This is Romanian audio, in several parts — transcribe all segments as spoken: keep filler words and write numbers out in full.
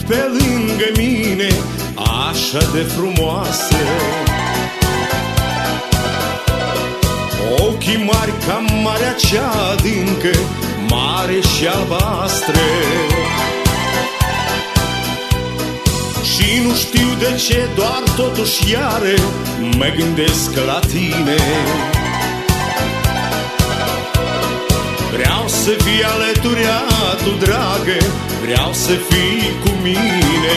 pe lângă mine, așa de frumoasă. Ochii mari ca marea cea adâncă, mare și albastră. Și nu știu de ce, doar totuși iară mă gândesc la tine. Vreau să fii alături a tu, dragă, vreau să fii cu mine.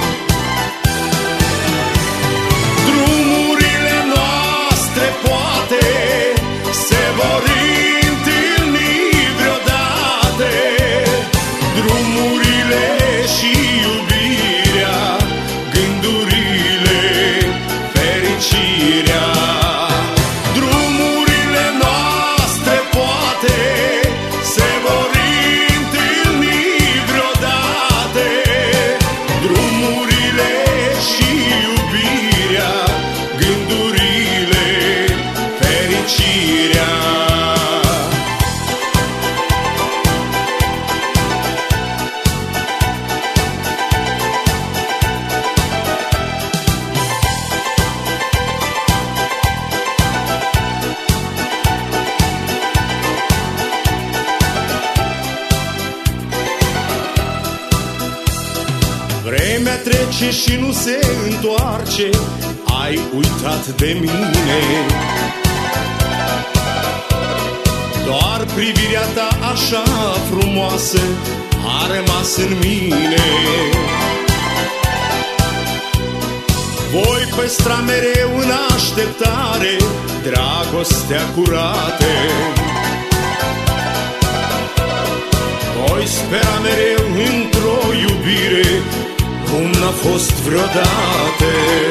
Drumurile noastre poate se vor întâlni vreodată, drumurile și iubirea, gândurile, fericirea. Drumurile noastre poate se vor întâlni vreodată, drumurile și iubirea, gândurile, fericirea. Vremea trece și nu se întoarce, ai uitat de mine. Doar privirea ta așa frumoasă a rămas în mine. Voi păstra mereu în așteptare dragostea curată. Voi spera mereu într-o iubire cum n-a fost vreodată.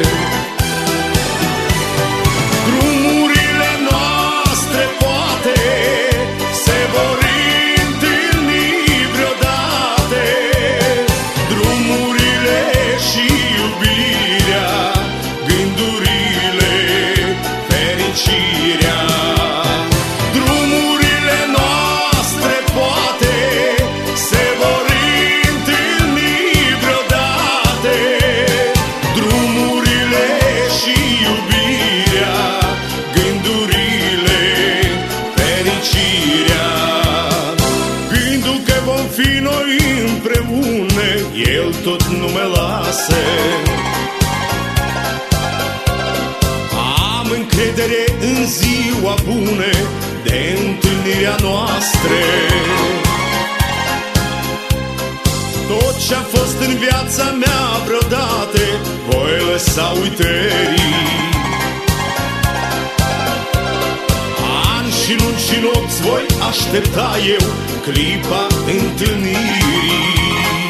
Drumurile noastre poate se vor întâlni vreodată, drumurile și iubirea, gândurile, fericirea. Drumurile noastre poate se vor întâlni vreodată, drumurile și iubirea, gândurile, fericirea. Gândul că vom fi noi împreună, el tot nu mă lasă. Am încredere în ziua bună de întâlnirea noastră. Tot ce-a fost în viața mea vreodată voi lăsa uitării. Ani și luni și nopți voi aștepta eu clipa întâlnirii.